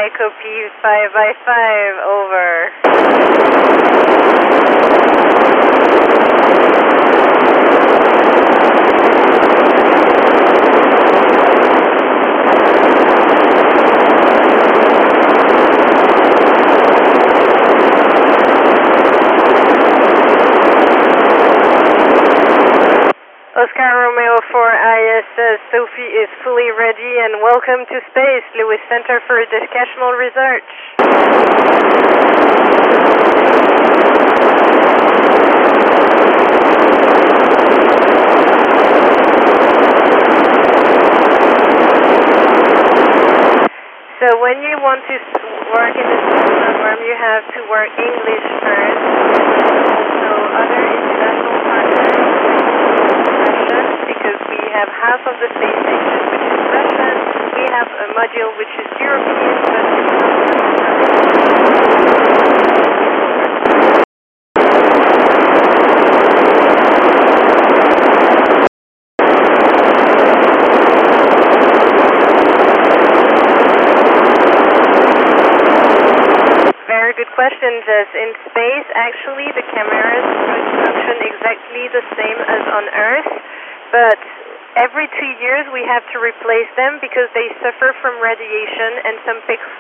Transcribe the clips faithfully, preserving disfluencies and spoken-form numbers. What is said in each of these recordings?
I copy five by five, over. Oscar Romeo four I S S, Sophie is fully ready, and welcome to space, Lewis Center for Educational Research. So when you want to work in the space program, you have to work English first, also other international partners, because we have half of the space station which is Russian, we have a module which is European, but it's very good question, Jess. In space, actually, the cameras would function exactly the same as on Earth, but every two years we have to replace them because they suffer from radiation and some pixels.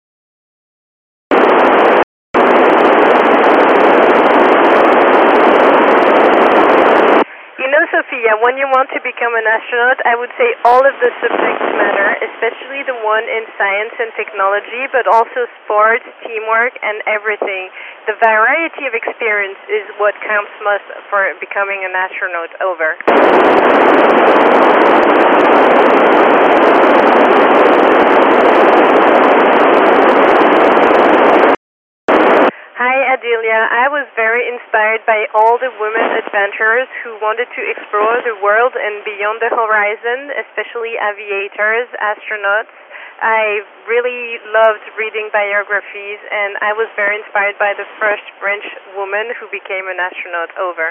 You know, Sophia, when you want to become an astronaut, I would say all of the subjects matter, especially the one in science and technology, but also sports, teamwork, and everything. The variety of experience is what counts most for becoming an astronaut, over. Hi Adelia, I was very inspired by all the women adventurers who wanted to explore the world and beyond the horizon, especially aviators, astronauts. I really loved reading biographies, and I was very inspired by the first French woman who became an astronaut, over.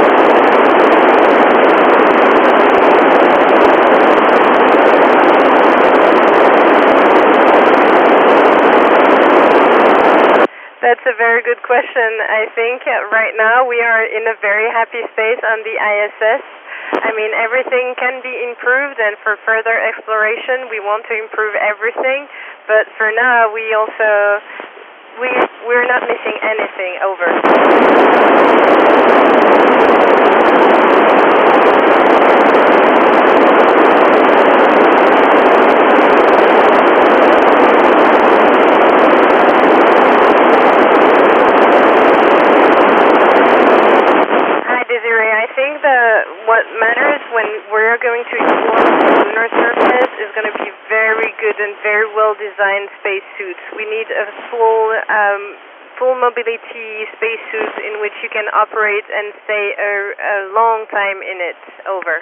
That's a very good question. I think right now we are in a very happy space on the I S S. I mean, everything can be improved, and for further exploration we want to improve everything, but for now we also, we, we're not missing anything, over. I think that what matters when we're going to explore the lunar surface is going to be very good and very well-designed spacesuits. We need a full, um, full mobility spacesuit in which you can operate and stay a, a long time in it, over.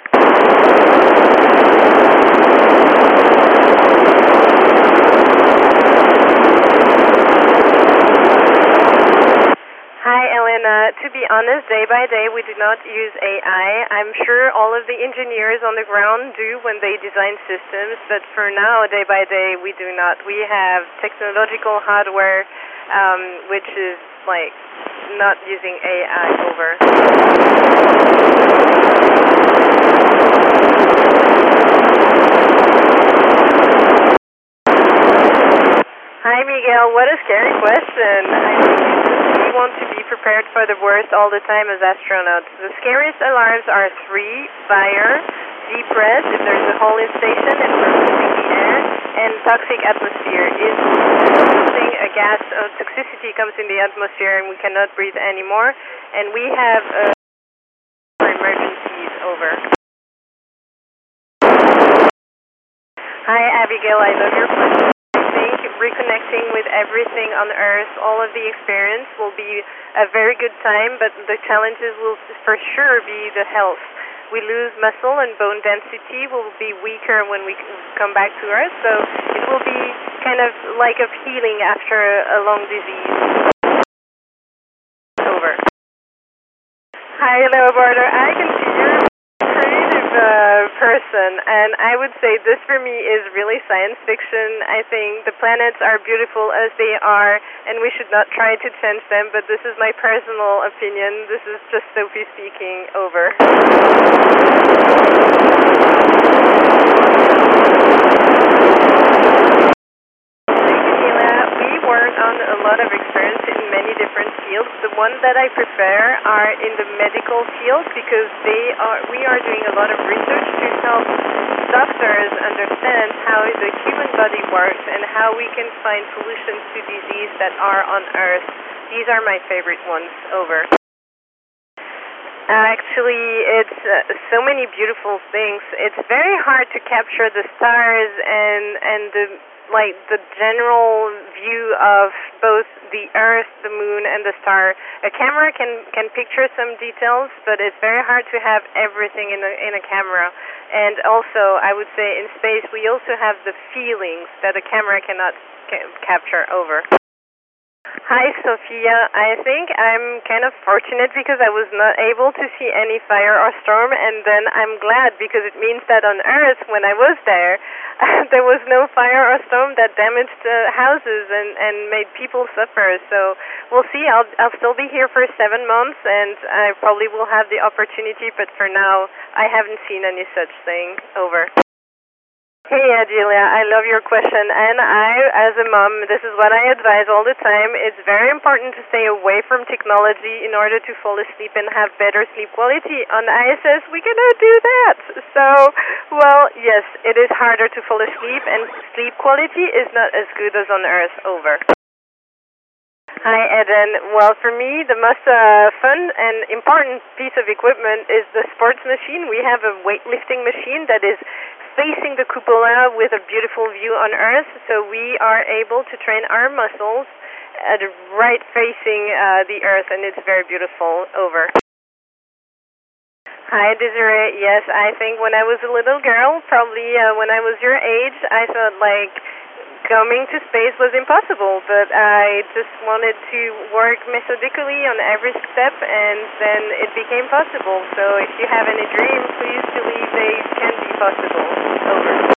Hi Elena, to be honest, day by day we do not use A I. I'm sure all of the engineers on the ground do when they design systems, but for now, day by day, we do not. We have technological hardware, um, which is like not using A I, over. Hi Miguel, what a scary question. I we want to be prepared for the worst all the time as astronauts. The scariest alarms are three, fire, deep breath, if there's a hole in station and we're losing the air, and toxic atmosphere. If something, a gas of toxicity comes in the atmosphere and we cannot breathe anymore, and we have uh, emergencies, over. Hi Abigail, I love your question. Reconnecting with everything on Earth, all of the experience will be a very good time, but the challenges will for sure be the health. We lose muscle and bone density, will be weaker when we come back to Earth, so it will be kind of like a healing after a long disease. Over. Hi Leobardo, I can see you're creative uh, person, and I would say this for me is really science fiction. I think the planets are beautiful as they are, and we should not try to change them, but this is my personal opinion. This is just Sophie speaking. Over. On a lot of experience in many different fields. The ones that I prefer are in the medical field because they are we are doing a lot of research to help doctors understand how the human body works and how we can find solutions to disease that are on Earth. These are my favorite ones. Over. Actually, it's uh, so many beautiful things. It's very hard to capture the stars and and the like the general view of both the Earth, the Moon, and the star. A camera can can picture some details, but it's very hard to have everything in a in a camera. And also, I would say in space we also have the feelings that a camera cannot ca- capture. Over. Hi, Sophia. I think I'm kind of fortunate because I was not able to see any fire or storm, and then I'm glad because it means that on Earth, when I was there, there was no fire or storm that damaged uh, houses and, and made people suffer. So we'll see. I'll, I'll still be here for seven months, and I probably will have the opportunity, but for now, I haven't seen any such thing. Over. Hey, Adelia, I love your question, and I, as a mom, this is what I advise all the time. It's very important to stay away from technology in order to fall asleep and have better sleep quality. On I S S, we cannot do that. So, well, yes, it is harder to fall asleep, and sleep quality is not as good as on Earth. Over. Hi, Eden. Well, for me, the most uh, fun and important piece of equipment is the sports machine. We have a weightlifting machine that is facing the cupola with a beautiful view on Earth, so we are able to train our muscles at right facing uh, the Earth, and it's very beautiful. Over. Hi, Desiree. Yes, I think when I was a little girl, probably uh, when I was your age, I thought like coming to space was impossible, but I just wanted to work methodically on every step, and then it became possible. So if you have any dreams, please believe they can be possible. Over.